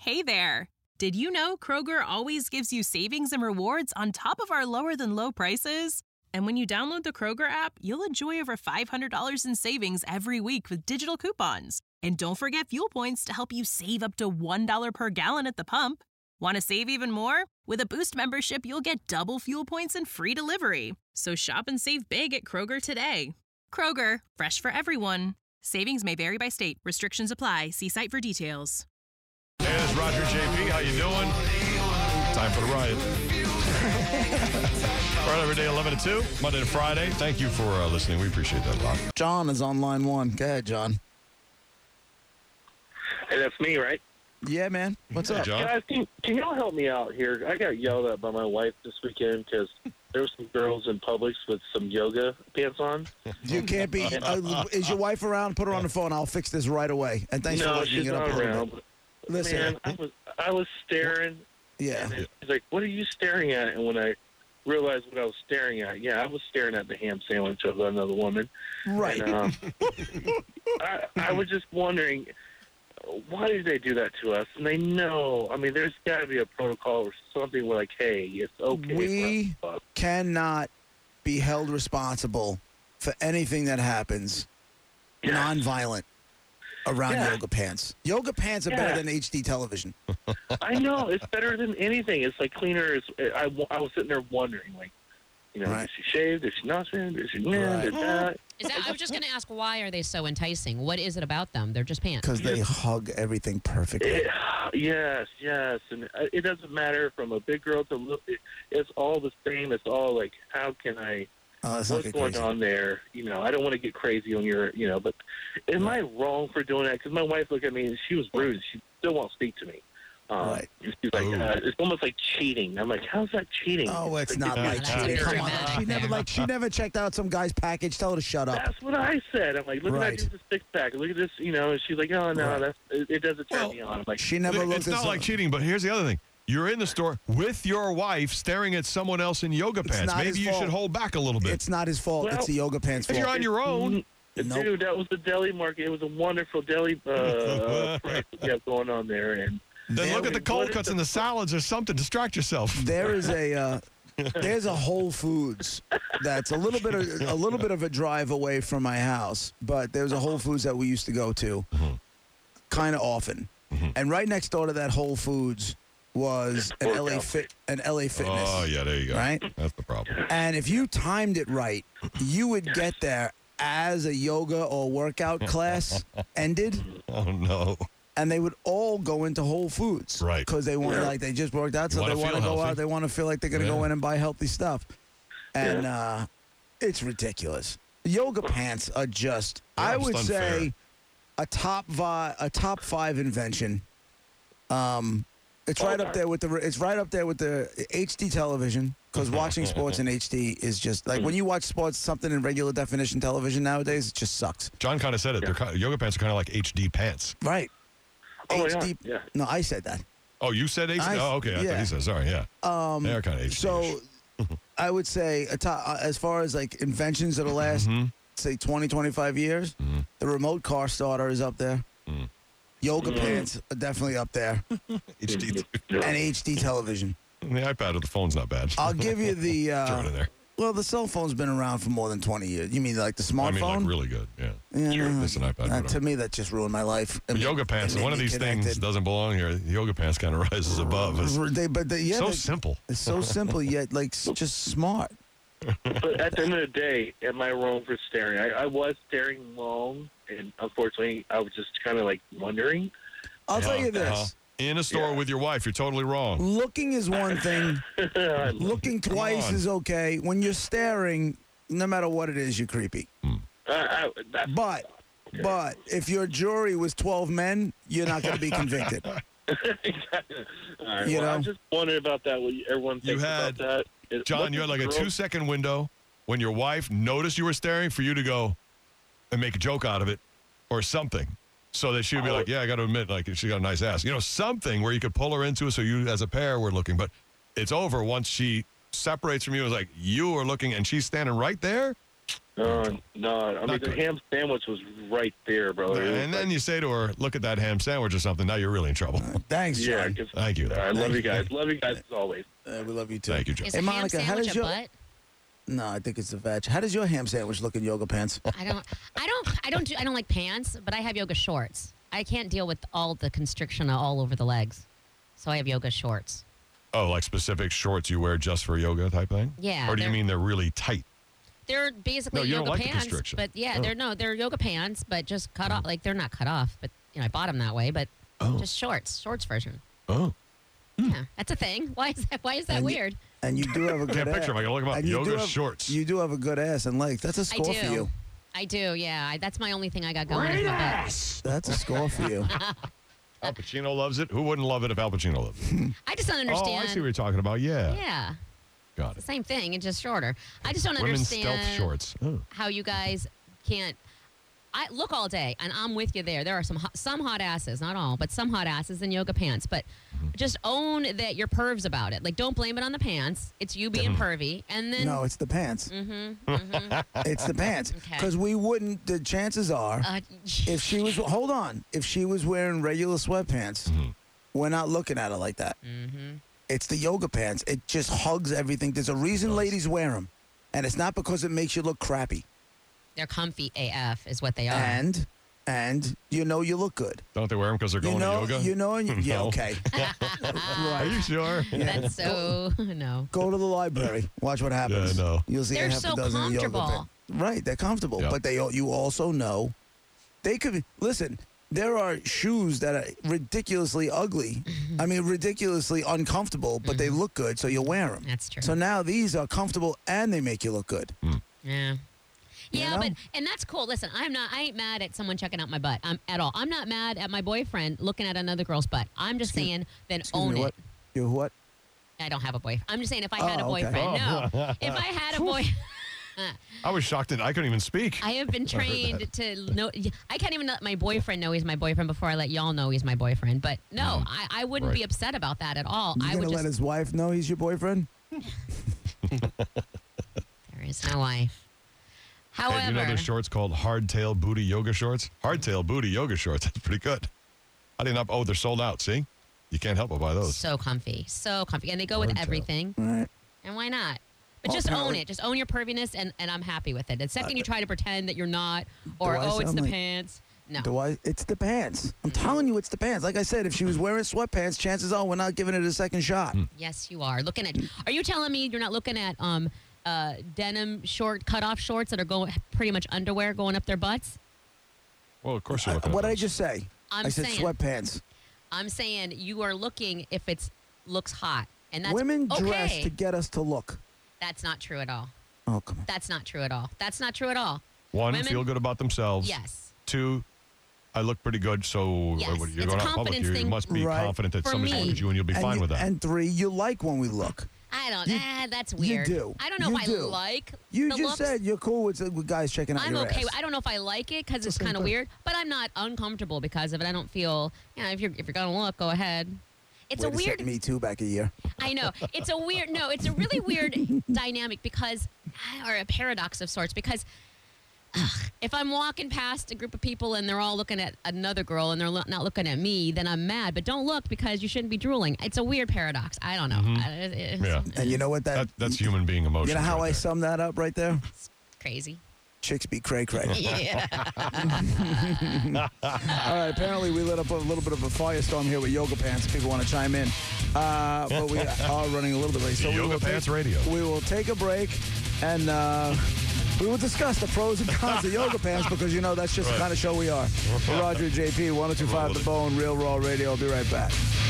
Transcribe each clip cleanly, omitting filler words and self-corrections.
Hey there! Did you know Kroger always gives you savings and rewards on top of our lower-than-low prices? And when you download the Kroger app, you'll enjoy over $500 in savings every week with digital coupons. And don't forget fuel points to help you save up to $1 per gallon at the pump. Want to save even more? With a Boost membership, you'll get double fuel points and free delivery. So shop and save big at Kroger today. Kroger, fresh for everyone. Savings may vary by state. Restrictions apply. See site for details. Hey, it's Roger JP. How you doing? Time for the riot. Right every day, 11 to 2, Monday to Friday. Thank you for listening. We appreciate that a lot. John is on line one. Go ahead, John. Hey, that's me, right? Yeah, man. What's Hey, up? John. Guys, can y'all help me out here? I got yelled at by my wife this weekend because there were some girls in Publix with some yoga pants on. You can't be. Is your wife around? Put her on the phone. I'll fix this right away. And thanks for No, letting me she's get up not a little around. bit. Listen. Man, I was staring. Yeah. And she's like, "What are you staring at?" And when I realized what I was staring at, I was staring at the ham sandwich of another woman. Right. And, I was just wondering, why did they do that to us? And they know, I mean, there's got to be a protocol or something where, like, hey, it's okay. We cannot be held responsible for anything that happens nonviolent around yoga pants. Yoga pants are better than HD television. I know. It's better than anything. It's like cleaner. I was sitting there wondering, like, is she shaved? Is she not shaved? Is she did that? I was just going to ask, why are they so enticing? What is it about them? They're just pants. Because they hug everything perfectly. Yes. And it doesn't matter from a big girl to little. It's all the same. It's all like, how can I... what's going on there? I don't want to get crazy on your, but am I wrong for doing that? Because my wife looked at me and she was rude. She still won't speak to me. She's like, it's almost like cheating. I'm like, how's that cheating? Oh, it's not like cheating. Come on. She never checked out some guy's package. Tell her to shut up. That's what I said. I'm like, look at that, just a six-pack. Look at this, and she's like, oh, no, it doesn't turn me on. I'm like, she never looked It's not like cheating, but here's the other thing. You're in the store with your wife staring at someone else in yoga pants. Maybe you should hold back a little bit. It's not his fault. It's the yoga pants' fault. If you're on your own. Dude, that was the deli market. It was a wonderful deli price we have going on there. And then look at the cold cuts and the salads or something. Distract yourself. There is there's a Whole Foods that's a little bit of a drive away from my house, but there's a Whole Foods that we used to go to kind of often. And right next door to that Whole Foods was an LA Fitness. Oh, yeah, there you go. Right? That's the problem. And if you timed it right, you would get there as a yoga or workout class ended. Oh, no. And they would all go into Whole Foods. Right. Because they want they just worked out, so they want to go out. They want to feel like they're going to go in and buy healthy stuff. And it's ridiculous. Yoga pants are just, I would say, a top 5 invention. It's right up there with the HD television, because watching sports in HD is just like when you watch sports something in regular definition television nowadays, it just sucks. John kind of said it. Yoga pants are kind of like HD pants. Right. Oh, HD. Yeah. No, I said that. Oh, you said HD? Oh, okay. I thought he said, sorry, yeah. They're kind of HD. So I would say as far as like inventions of the last, say 20, 25 years, the remote car starter is up there. Yoga pants are definitely up there. HD. And HD television. The iPad or the phone's not bad. I'll give you the... Throw it in there. Well, the cell phone's been around for more than 20 years. You mean like the smartphone? I mean, like really good, yeah. It's an iPad. To me, that just ruined my life. Yoga pants, one of these things doesn't belong here. Yoga pants kind of rises above. Simple. It's so simple, yet like just smart. But at the end of the day, am I wrong for staring? I was staring long, and unfortunately, I was just kind of like wondering. I'll tell you this. In a store with your wife, you're totally wrong. Looking is one thing. Looking twice is okay. When you're staring, no matter what it is, you're creepy. But if your jury was 12 men, you're not going to be convicted. Exactly. All right, you know? I'm just wondering about that. What everyone thinks about that. John, you had like a 2-second window when your wife noticed you were staring for you to go and make a joke out of it or something. So that she would be like, yeah, I got to admit, like, she got a nice ass. Something where you could pull her into it so you as a pair were looking. But it's over once she separates from you. It's like you are looking and she's standing right there. No. I mean, the ham sandwich was right there, bro. And then you say to her, look at that ham sandwich or something. Now you're really in trouble. Thanks, John. Yeah, thank you. I love you guys. Love you guys as always. We love you, too. Thank you, John. Is a Monica, ham sandwich a butt? No, I think it's the veg. How does your ham sandwich look in yoga pants? I don't like pants, but I have yoga shorts. I can't deal with all the constriction all over the legs. So I have yoga shorts. Oh, like specific shorts you wear just for yoga type thing? Yeah. Or do you mean they're really tight? They're basically you yoga don't like pants. The constriction. But yeah, they're yoga pants, but just cut off. Like they're not cut off, but I bought them that way, but just shorts version. Oh. Yeah, that's a thing. Why is that weird? And you do have a good Can't ass. picture them. I can look them up. Yoga shorts. You do have a good ass and legs. That's a score for you. I do, yeah. That's my only thing I got going. Is my butt. That's a score for you. Al Pacino loves it. Who wouldn't love it if Al Pacino loved it? I just don't understand. Oh, I see what you're talking about. Yeah. Yeah. Got it. The same thing. It's just shorter. I just don't Women's understand stealth shorts. how you guys can't. I look all day, and I'm with you there. There are some hot asses, not all, but some hot asses in yoga pants. But just own that you're pervs about it. Like, don't blame it on the pants. It's you being pervy, and then no, it's the pants. It's the pants. Because we wouldn't. The chances are, if she was if she was wearing regular sweatpants, we're not looking at her like that. It's the yoga pants. It just hugs everything. There's a reason ladies wear them, and it's not because it makes you look crappy. They're comfy AF is what they are. And you look good. Don't they wear them because they're going to yoga? Yeah, okay. Right. Are you sure? Yeah. That's so, no. Go to the library. Watch what happens. Yeah, no. You'll see they're a half so a dozen comfortable. yoga pants. Right, they're comfortable. Yep. But you also know they could be, listen, there are shoes that are ridiculously ugly. I mean, ridiculously uncomfortable, but they look good, so you wear them. That's true. So now these are comfortable and they make you look good. Yeah. Yeah, know? and that's cool. Listen, I ain't mad at someone checking out my butt at all. I'm not mad at my boyfriend looking at another girl's butt. I'm just saying, then own it. What? You what? I don't have a boyfriend. I'm just saying, if I had a boyfriend, no. If I had a boy, I was shocked that I couldn't even speak. I have been trained to know. I can't even let my boyfriend know he's my boyfriend before I let y'all know he's my boyfriend. But no, I wouldn't be upset about that at all. You gonna let his wife know he's your boyfriend? There is no wife. However, hey, you know those shorts called hardtail booty yoga shorts? Hardtail booty yoga shorts. That's pretty good. I didn't know. Oh, they're sold out. See? You can't help but buy those. So comfy. And they go with everything. Right. And why not? But just own it. Just own your perviness, and I'm happy with it. The second you try to pretend that you're not, or, it's the pants. No. It's the pants. I'm telling you, it's the pants. Like I said, if she was wearing sweatpants, chances are we're not giving it a second shot. Yes, you are. Are you telling me you're not looking at denim cutoff shorts that are going pretty much underwear going up their butts? Well, of course you're looking at what did I those. just say? I said sweatpants. I'm saying you are looking if it looks hot. And that's Women okay. dress to get us to look. That's not true at all. Oh, come on. That's not true at all. That's not true at all. One, Women, feel good about themselves. Yes. Two, I look pretty good, so yes. you're going out in public. You must be confident that somebody's looking at you and you'll be fine with that. And three, you like when we look. I don't. That's weird. You do. I don't know if I like. You the just looks. said you're cool with guys checking out I'm your okay. ass. I don't know if I like it because it's kind of weird, but I'm not uncomfortable because of it. I don't feel. If you're gonna look, go ahead. It's a weird. Me Too back a year. I know. It's a weird. No, it's a really weird dynamic or a paradox of sorts because. If I'm walking past a group of people and they're all looking at another girl and they're not looking at me, then I'm mad. But don't look because you shouldn't be drooling. It's a weird paradox. I don't know. Yeah. And you know what that's human being emotions. You know how right I sum that up right there? It's crazy. Chicks be cray-cray. Yeah. All right, apparently we lit up a little bit of a firestorm here with yoga pants. People want to chime in. But we are running a little bit late. So Yoga Pants Radio. We will take a break and we will discuss the pros and cons of yoga pants because, that's just the kind of show we are. We're Roger and JP, 102.5 The Bone, Real Raw Radio. I'll be right back.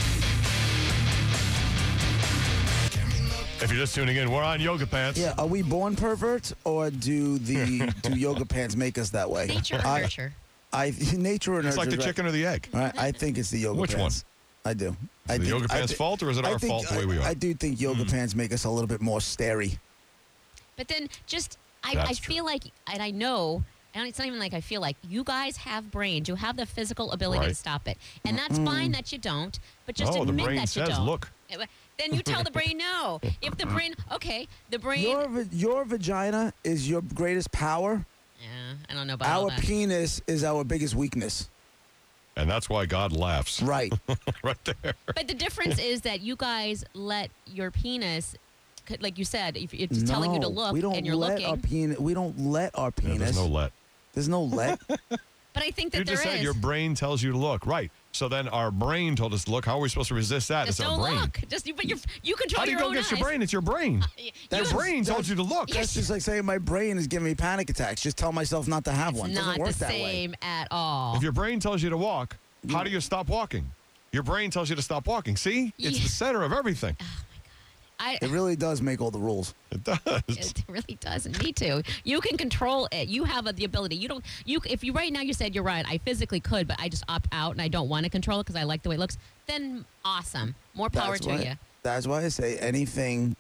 If you're just tuning in, we're on Yoga Pants. Yeah, are we born perverts or do yoga pants make us that way? Nature or nurture? Nature or nurture. It's like the chicken or the egg. All right, I think it's the yoga Which pants. one? I do. Is it the yoga pants' fault or is it our fault the way we are? I do think yoga pants make us a little bit more starey. But then I feel like, and I know, and it's not even like I feel like, you guys have brains. You have the physical ability to stop it. And that's fine that you don't, but just admit the brain that says, you don't. look. then you tell the brain no. If the brain, the brain. Your vagina is your greatest power. Yeah, I don't know about all that. Our penis is our biggest weakness. And that's why God laughs. Right. Right there. But the difference is that you guys let your penis, like you said, if it's telling you to look and you're looking. We don't let our penis. Yeah, there's no let. There's no let. But I think that you just said your brain tells you to look. Right. So then our brain told us to look. How are we supposed to resist that? Just it's don't our brain. look. But you control How do you go against your brain? It's your brain. Your brain told you to look. That's just like saying my brain is giving me panic attacks. Just tell myself not to have one. It's not the same at all. If your brain tells you to walk, how do you stop walking? Your brain tells you to stop walking. See? It's the center of everything. Oh, my God. It really does make all the rules. It does. It really does. And me too. You can control it. You have the ability. If you right now you said you're right, I physically could, but I just opt out and I don't want to control it because I like the way it looks, then awesome. More power to you. That's why I say anything,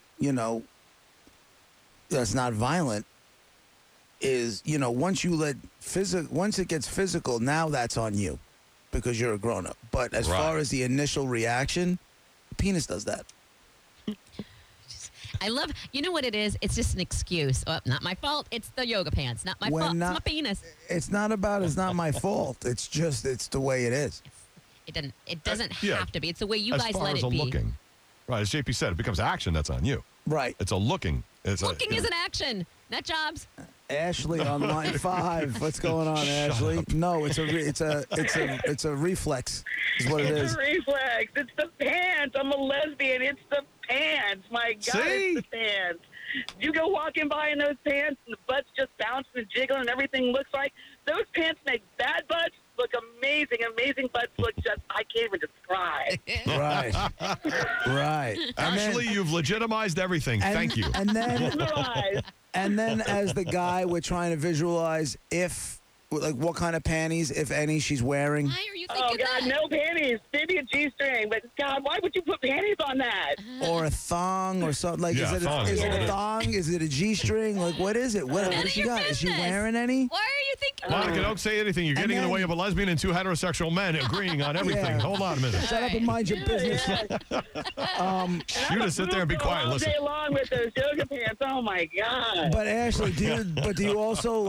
that's not violent is, once it gets physical, now that's on you because you're a grown-up. But as far as the initial reaction, the penis does that. I love, you know what it is? It's just an excuse. Oh, not my fault. It's the yoga pants. Not my fault. It's my penis. It's not my fault. It's the way it is. It doesn't have to be. It's the way you guys let it be. Looking. Right, as JP said, it becomes action. That's on you. Right. It's a looking. Looking is an action, not jobs. Ashley on line 5. What's going on, Ashley? No, it's a reflex. Is what it is. It's a reflex. It's the pants. I'm a lesbian. It's the pants. My God, it's the pants. You go walking by in those pants, and the butt's just bouncing and jiggling, and everything looks like those pants make bad butts look amazing. Amazing butts look just I can't even describe. Right. Actually, you've legitimized everything. Thank you. And then as the guy, we're trying to visualize what kind of panties, if any, she's wearing. Why are you thinking God, no panties. Maybe a G-string, but God, why would you put panties on that? Or a thong or something. Like, is it a thong? Is it a G-string? Like, what is it? What does she got? Is she wearing any? Why are you thinking Monica, don't say anything. You're getting in the way of a lesbian and 2 heterosexual men agreeing on everything. Yeah. Hold on a minute. Shut up and mind your business. You just sit there and be quiet and listen. All day long with those yoga pants. Oh, my God. But, Ashley, do you also,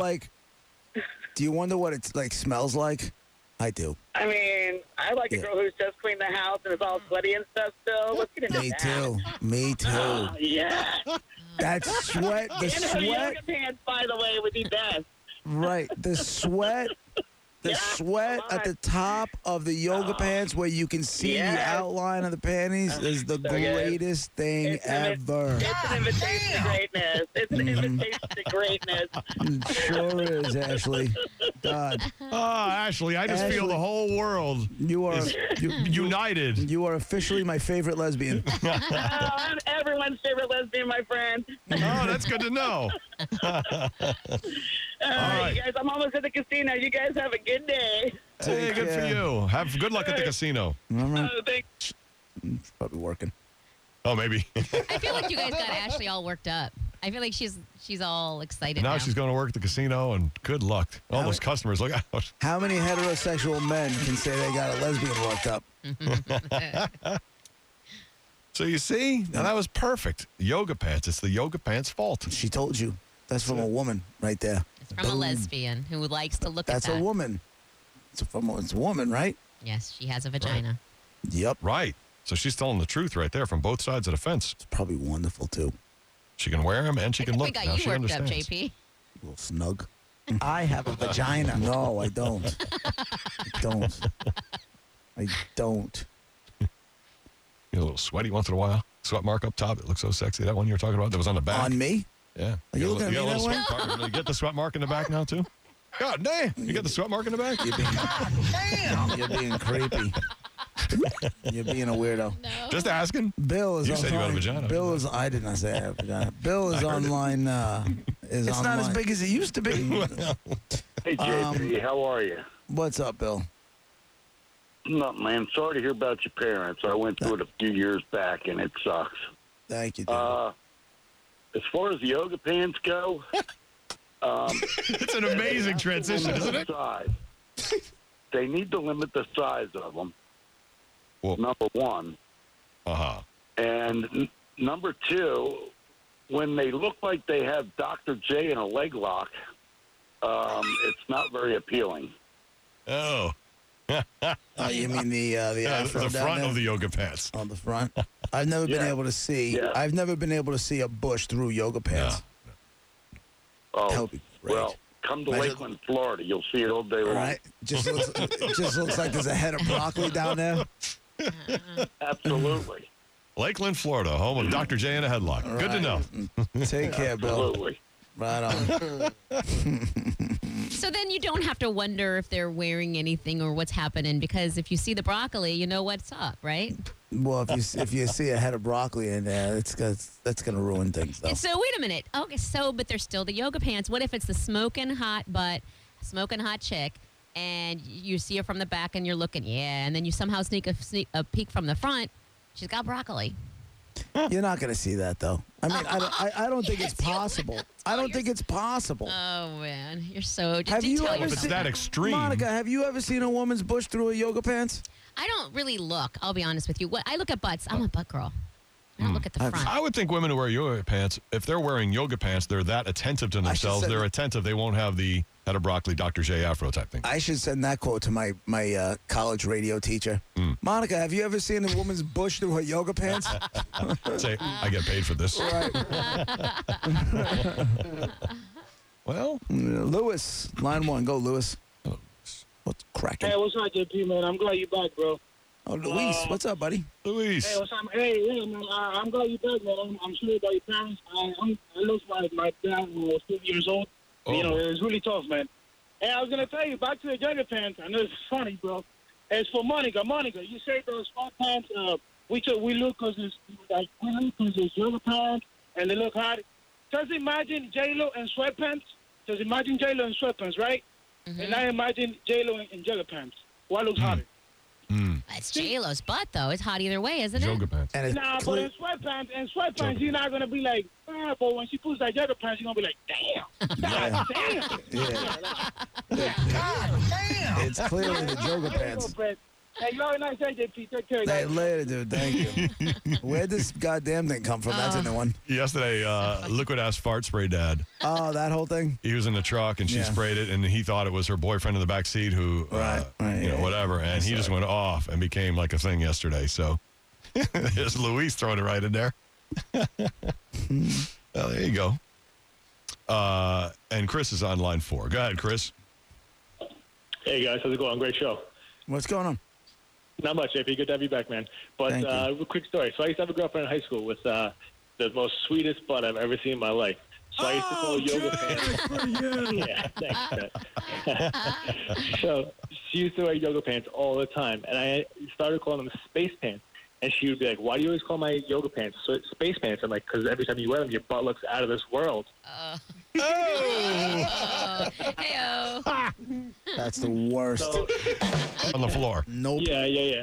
do you wonder what it smells like? I do. I mean, I like a girl who's just cleaned the house and is all sweaty and stuff still. Let's get into that. Me too. Yeah. That sweat, the sweat. Yoga pants, by the way, would be best. Right. The sweat. The sweat at the top of the yoga pants where you can see the outline of the panties is the greatest thing ever. It's an invitation to greatness. It's an invitation to greatness. It sure is, Ashley. God. Oh, Ashley, I just feel the whole world is united. You are officially my favorite lesbian. I'm everyone's favorite lesbian, my friend. Oh, that's good to know. All right, you guys, I'm almost at the casino. You guys have a good day. Hey, good for you. Have good luck at the casino. All right. Thanks. It's probably working. Oh, maybe. I feel like you guys got Ashley all worked up. I feel like she's all excited now. Now she's going to work at the casino, and good luck. All those customers, look out. How many heterosexual men can say they got a lesbian worked up? So you see? Now that was perfect. Yoga pants. It's the yoga pants' fault. She told you. That's from a woman right there. It's from a lesbian who likes to look at that. That's a woman. It's a woman, right? Yes, she has a vagina. Right. Yep. Right. So she's telling the truth right there from both sides of the fence. It's probably wonderful, too. She can wear them and she can look. We got now you she worked understands. up, JP. A little snug. I have a vagina. No, I don't. I don't. You're a little sweaty once in a while. Sweat mark up top. It looks so sexy. That one you were talking about that was on the back. On me? Yeah. Are you looking at me that way? You get the sweat mark in the back now, too? God damn. You get the sweat mark in the back? You're being creepy. You're being a weirdo. No. Just asking. Bill is You said you had a vagina. I did not say I have a vagina. Bill is online. It's not as big as it used to be. Hey, JP, how are you? What's up, Bill? Nothing, man. Sorry to hear about your parents. I went through it a few years back, and it sucks. Thank you, David. As far as the yoga pants go, it's an amazing transition, isn't it? Size. They need to limit the size of them. Well, number one. Uh-huh. And number two, when they look like they have Dr. J in a leg lock, it's not very appealing. Oh. You mean the afro the front there? of the yoga pants. On the front. I've never been able to see. Yeah. I've never been able to see a bush through yoga pants. No. Oh, that would be great. Well, come to Lakeland, Florida. You'll see it all day long. Right. Just looks like there's a head of broccoli down there. Absolutely. Lakeland, Florida, home of Dr. J in a headlock. Right. Good to know. Take care, Bill. Absolutely. Right on. So then you don't have to wonder if they're wearing anything or what's happening, because if you see the broccoli, you know what's up, right? Well, if you see a head of broccoli in there, that's going to ruin things, though. So wait a minute. Okay, but there's still the yoga pants. What if it's the smoking hot chick, and you see her from the back and you're looking, and then you somehow sneak a peek from the front, she's got broccoli. You're not going to see that, though. I mean, I don't think it's possible. I don't think it's possible. Oh, man. You're so... If it's that extreme. Monica, have you ever seen a woman's bush through a yoga pants? I don't really look. I'll be honest with you. I look at butts. I'm a butt girl. I don't look at the front. I would think women who wear yoga pants, if they're wearing yoga pants, they're that attentive to themselves. They're attentive. They won't have the head of broccoli, Dr. J afro type thing. I should send that quote to my college radio teacher. Monica, have you ever seen a woman's bush through her yoga pants? Say, I get paid for this. Right. Well, Lewis, line one. Go, Lewis. What's cracking? Hey, what's up, JP, man? I'm glad you're back, bro. Oh, Luis, what's up, buddy? Luis. Hey, what's up? Hey, yeah, man. I'm glad you're back, man. I'm sorry about your parents. I lost my dad when I was 2 years old. Oh. You know, it was really tough, man. And I was going to tell you, back to the yoga pants. I know it's funny, bro. As for Monica, you say those sport pants, we look because it's yoga pants and they look hot. Just imagine J-Lo in sweatpants. Right? Mm-hmm. And I imagine J-Lo in yoga pants. What looks hotter? It's J-Lo's butt, though. It's hot either way, isn't it? Yoga pants. But in sweatpants, you're not going to be like, but when she puts that yoga pants, you're going to be like, damn. God damn. Yeah. God damn. It's clearly the yoga pants. Hey, you have a nice day, JP. Take care, guys. Hey, later, dude. Thank you. Where'd this goddamn thing come from? That's a new one. Yesterday, liquid-ass fart spray dad. Oh, that whole thing? He was in the truck, and she sprayed it, and he thought it was her boyfriend in the back seat who, whatever, and he just went off and became like a thing yesterday. So there's Luis throwing it right in there. Well, there you go. And Chris is on line 4. Go ahead, Chris. Hey, guys. How's it going? Great show. What's going on? Not much, JP. Good to have you back, man. But a quick story. So I used to have a girlfriend in high school with the most sweetest butt I've ever seen in my life. So I used to call yoga pants. For you. Yeah, thanks, man. So she used to wear yoga pants all the time, and I started calling them space pants. And she would be like, "Why do you always call my yoga pants space pants?" I'm like, "Because every time you wear them, your butt looks out of this world." Hey-oh. That's the worst. On the floor. Nope. Yeah.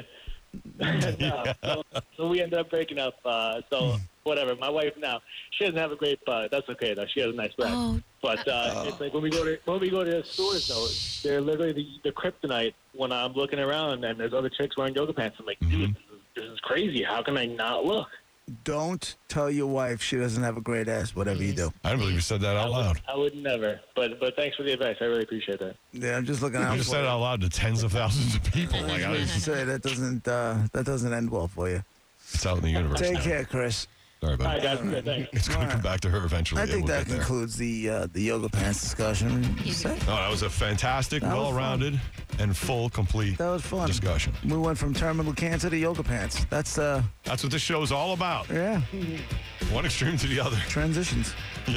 So we ended up breaking up. So whatever. My wife now, she doesn't have a great butt. That's okay though. She has a nice butt. But it's like when we go to the stores though, they're literally the kryptonite when I'm looking around and there's other chicks wearing yoga pants. I'm like, dude, this is crazy. How can I not look? Don't tell your wife she doesn't have a great ass, whatever you do. I don't believe you said that out loud. I would never. But thanks for the advice. I really appreciate that. Yeah, I'm just looking out. You just said it out loud to tens of thousands of people. Like, I was say that doesn't end well for you. It's out in the universe. Take now. care, Chris. Sorry about that. All right, guys. It's going to come back to her eventually. I think that concludes the yoga pants discussion. That was a fantastic, well-rounded, and full, complete discussion. We went from terminal cancer to yoga pants. That's what this show's all about. Yeah. One extreme to the other. Transitions. We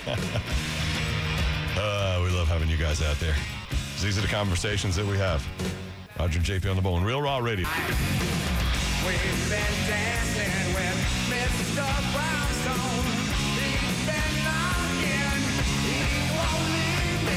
love having you guys out there. These are the conversations that we have. Roger and JP on the Bone. Real Raw Radio. We've been dancing with Mr. Brownstone. He's been knocking. He won't leave me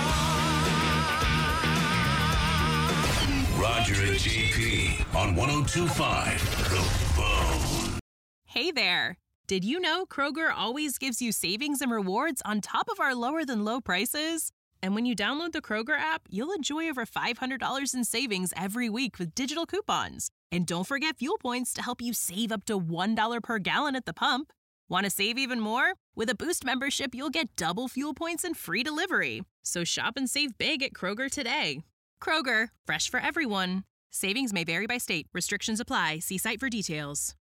alone. Roger and JP on 102.5 The Bone. Hey there. Did you know Kroger always gives you savings and rewards on top of our lower than low prices? And when you download the Kroger app, you'll enjoy over $500 in savings every week with digital coupons. And don't forget fuel points to help you save up to $1 per gallon at the pump. Want to save even more? With a Boost membership, you'll get double fuel points and free delivery. So shop and save big at Kroger today. Kroger, fresh for everyone. Savings may vary by state. Restrictions apply. See site for details.